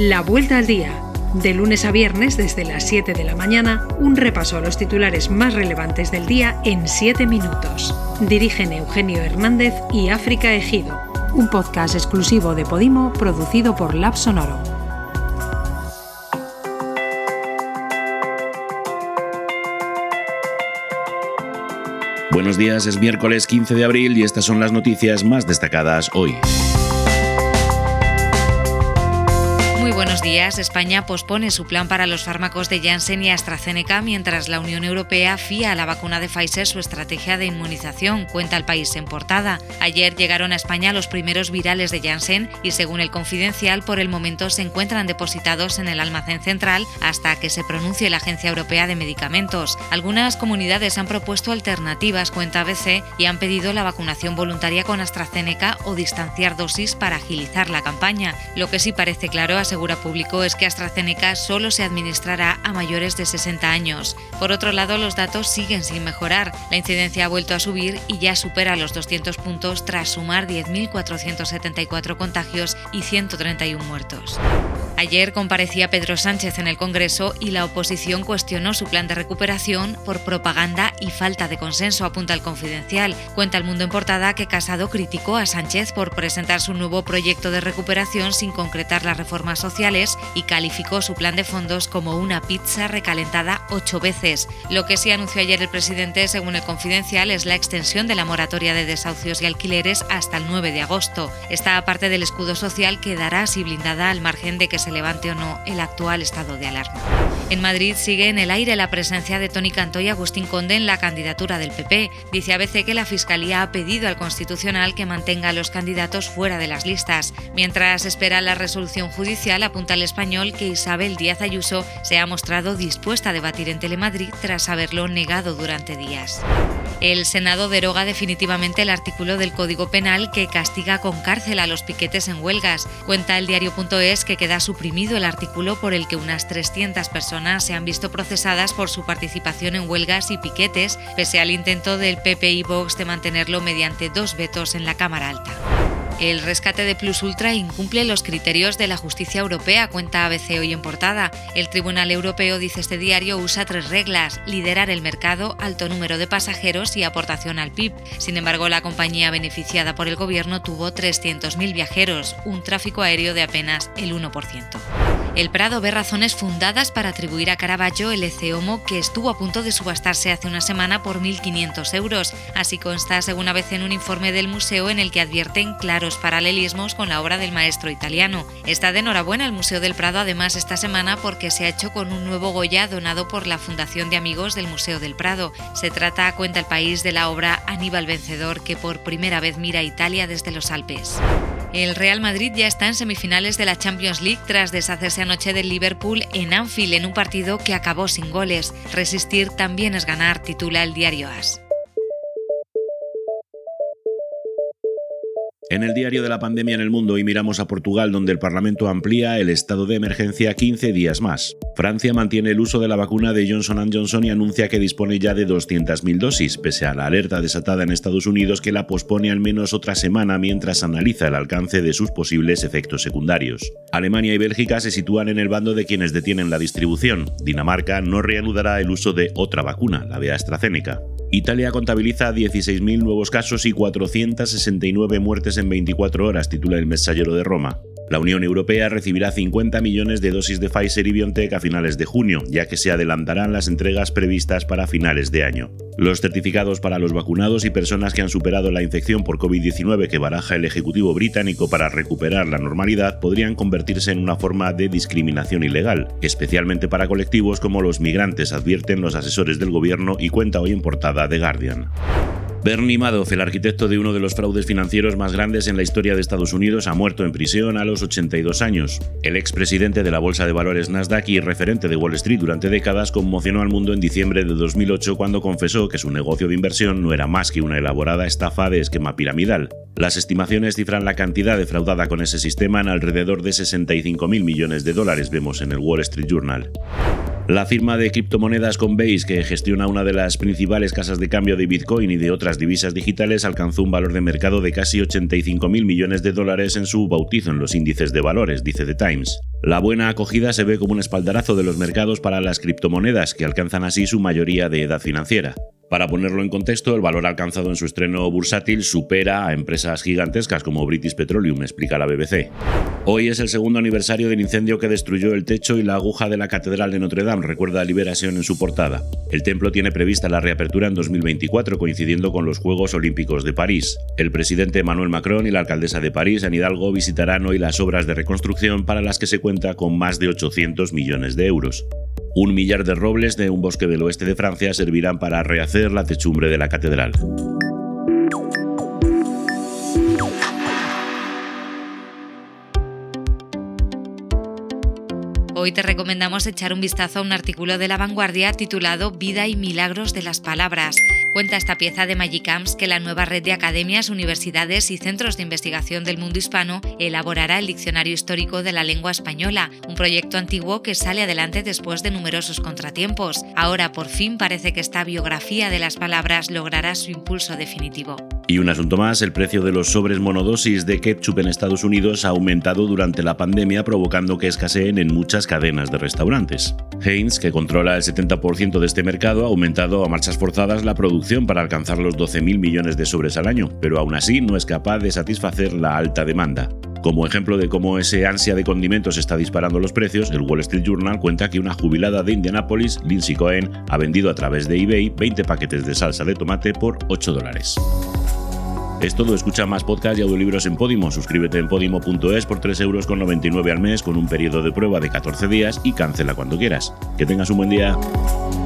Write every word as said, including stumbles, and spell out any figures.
La Vuelta al Día. De lunes a viernes desde las siete de la mañana, un repaso a los titulares más relevantes del día en siete minutos. Dirigen Eugenio Hernández y África Ejido. Un podcast exclusivo de Podimo producido por Lab Sonoro. Buenos días, es miércoles quince de abril y estas son las noticias más destacadas hoy. Muy buenos días. España pospone su plan para los fármacos de Janssen y AstraZeneca mientras la Unión Europea fía a la vacuna de Pfizer su estrategia de inmunización, cuenta El País en portada. Ayer llegaron a España los primeros virales de Janssen y, según El Confidencial, por el momento se encuentran depositados en el almacén central hasta que se pronuncie la Agencia Europea de Medicamentos. Algunas comunidades han propuesto alternativas, cuenta A B C, y han pedido la vacunación voluntaria con AstraZeneca o distanciar dosis para agilizar la campaña. Lo que sí parece claro, asegura Público, es que AstraZeneca solo se administrará a mayores de sesenta años. Por otro lado, los datos siguen sin mejorar. La incidencia ha vuelto a subir y ya supera los doscientos puntos tras sumar diez mil cuatrocientos setenta y cuatro contagios y ciento treinta y uno muertos. Ayer comparecía Pedro Sánchez en el Congreso y la oposición cuestionó su plan de recuperación por propaganda y falta de consenso, apunta El Confidencial. Cuenta El Mundo en portada que Casado criticó a Sánchez por presentar su nuevo proyecto de recuperación sin concretar las reformas sociales y calificó su plan de fondos como una pizza recalentada ocho veces. Lo que sí anunció ayer el presidente, según El Confidencial, es la extensión de la moratoria de desahucios y alquileres hasta el nueve de agosto. Esta parte del escudo social quedará así blindada al margen de que se levante o no el actual estado de alarma. En Madrid sigue en el aire la presencia de Toni Cantó y Agustín Conde en la candidatura del P P. Dice A B C que la Fiscalía ha pedido al Constitucional que mantenga a los candidatos fuera de las listas. Mientras espera la resolución judicial, apunta El Español que Isabel Díaz Ayuso se ha mostrado dispuesta a debatir en Telemadrid tras haberlo negado durante días. El Senado deroga definitivamente el artículo del Código Penal que castiga con cárcel a los piquetes en huelgas. Cuenta el diario punto es que queda suprimido el artículo por el que unas trescientas personas se han visto procesadas por su participación en huelgas y piquetes, pese al intento del P P y Vox de mantenerlo mediante dos vetos en la Cámara Alta. El rescate de Plus Ultra incumple los criterios de la justicia europea, cuenta A B C hoy en portada. El Tribunal Europeo, dice este diario, usa tres reglas: liderar el mercado, alto número de pasajeros y aportación al P I B. Sin embargo, la compañía beneficiada por el gobierno tuvo trescientos mil viajeros, un tráfico aéreo de apenas el uno por ciento. El Prado ve razones fundadas para atribuir a Caravaggio el Ecce Homo que estuvo a punto de subastarse hace una semana por mil quinientos euros. Así consta, según A B C, en un informe del museo en el que advierten claros paralelismos con la obra del maestro italiano. Está de enhorabuena el Museo del Prado además esta semana porque se ha hecho con un nuevo Goya donado por la Fundación de Amigos del Museo del Prado. Se trata, cuenta El País, de la obra Aníbal Vencedor, que por primera vez mira a Italia desde los Alpes. El Real Madrid ya está en semifinales de la Champions League tras deshacerse anoche del Liverpool en Anfield en un partido que acabó sin goles. Resistir también es ganar, titula el diario AS. En el diario de la pandemia en el mundo hoy miramos a Portugal, donde el Parlamento amplía el estado de emergencia quince días más. Francia mantiene el uso de la vacuna de Johnson and Johnson y anuncia que dispone ya de doscientas mil dosis, pese a la alerta desatada en Estados Unidos que la pospone al menos otra semana mientras analiza el alcance de sus posibles efectos secundarios. Alemania y Bélgica se sitúan en el bando de quienes detienen la distribución. Dinamarca no reanudará el uso de otra vacuna, la de AstraZeneca. Italia contabiliza dieciséis mil nuevos casos y cuatrocientas sesenta y nueve muertes en veinticuatro horas, titula El Messaggero de Roma. La Unión Europea recibirá cincuenta millones de dosis de Pfizer y BioNTech a finales de junio, ya que se adelantarán las entregas previstas para finales de año. Los certificados para los vacunados y personas que han superado la infección por covid diecinueve que baraja el Ejecutivo británico para recuperar la normalidad podrían convertirse en una forma de discriminación ilegal, especialmente para colectivos como los migrantes, advierten los asesores del gobierno y cuenta hoy en portada The Guardian. Bernie Madoff, el arquitecto de uno de los fraudes financieros más grandes en la historia de Estados Unidos, ha muerto en prisión a los ochenta y dos años. El expresidente de la bolsa de valores Nasdaq y referente de Wall Street durante décadas conmocionó al mundo en diciembre de dos mil ocho cuando confesó que su negocio de inversión no era más que una elaborada estafa de esquema piramidal. Las estimaciones cifran la cantidad defraudada con ese sistema en alrededor de sesenta y cinco mil millones de dólares, vemos en el Wall Street Journal. La firma de criptomonedas Coinbase, que gestiona una de las principales casas de cambio de Bitcoin y de otras divisas digitales, alcanzó un valor de mercado de casi ochenta y cinco mil millones de dólares en su bautizo en los índices de valores, dice The Times. La buena acogida se ve como un espaldarazo de los mercados para las criptomonedas, que alcanzan así su mayoría de edad financiera. Para ponerlo en contexto, el valor alcanzado en su estreno bursátil supera a empresas gigantescas como British Petroleum, explica la B B C. Hoy es el segundo aniversario del incendio que destruyó el techo y la aguja de la Catedral de Notre Dame, recuerda Libération en su portada. El templo tiene prevista la reapertura en dos mil veinticuatro, coincidiendo con los Juegos Olímpicos de París. El presidente Emmanuel Macron y la alcaldesa de París, Anne Hidalgo, visitarán hoy las obras de reconstrucción para las que se cuenta con más de ochocientos millones de euros. Un millar de robles de un bosque del oeste de Francia servirán para rehacer la techumbre de la catedral. Hoy te recomendamos echar un vistazo a un artículo de La Vanguardia titulado Vida y milagros de las palabras. Cuenta esta pieza de Magicamps que la nueva red de academias, universidades y centros de investigación del mundo hispano elaborará el Diccionario Histórico de la Lengua Española, un proyecto antiguo que sale adelante después de numerosos contratiempos. Ahora, por fin, parece que esta biografía de las palabras logrará su impulso definitivo. Y un asunto más, el precio de los sobres monodosis de ketchup en Estados Unidos ha aumentado durante la pandemia, provocando que escaseen en muchas cadenas de restaurantes. Heinz, que controla el setenta por ciento de este mercado, ha aumentado a marchas forzadas la producción para alcanzar los doce mil millones de sobres al año, pero aún así no es capaz de satisfacer la alta demanda. Como ejemplo de cómo ese ansia de condimentos está disparando los precios, el Wall Street Journal cuenta que una jubilada de Indianápolis, Lindsay Cohen, ha vendido a través de eBay veinte paquetes de salsa de tomate por ocho dólares. Es todo, escucha más podcasts y audiolibros en Podimo. Suscríbete en podimo punto es por tres euros con noventa y nueve al mes con un periodo de prueba de catorce días y cancela cuando quieras. Que tengas un buen día.